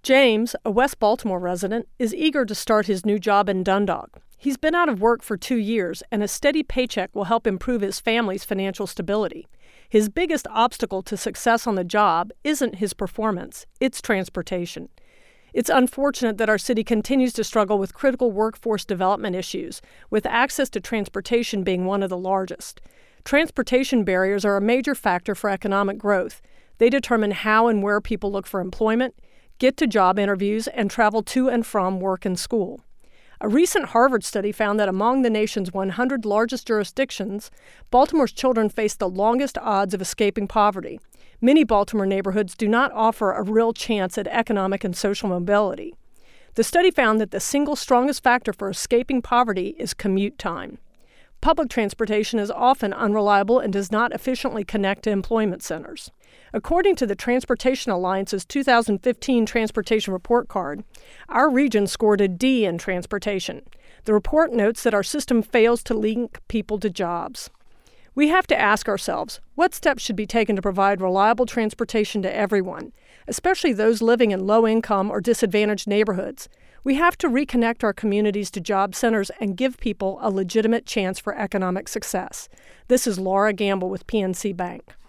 James, a West Baltimore resident, is eager to start his new job in Dundalk. He's been out of work for 2 years, and a steady paycheck will help improve his family's financial stability. His biggest obstacle to success on the job isn't his performance, it's transportation. It's unfortunate that our city continues to struggle with critical workforce development issues, with access to transportation being one of the largest. Transportation barriers are a major factor for economic growth. They determine how and where people look for employment, get to job interviews, and travel to and from work and school. A recent Harvard study found that among the nation's 100 largest jurisdictions, Baltimore's children face the longest odds of escaping poverty. Many Baltimore neighborhoods do not offer a real chance at economic and social mobility. The study found that the single strongest factor for escaping poverty is commute time. Public transportation is often unreliable and does not efficiently connect to employment centers. According to the Transportation Alliance's 2015 Transportation Report Card, our region scored a D in transportation. The report notes that our system fails to link people to jobs. We have to ask ourselves, what steps should be taken to provide reliable transportation to everyone, especially those living in low-income or disadvantaged neighborhoods? We have to reconnect our communities to job centers and give people a legitimate chance for economic success. This is Laura Gamble with PNC Bank.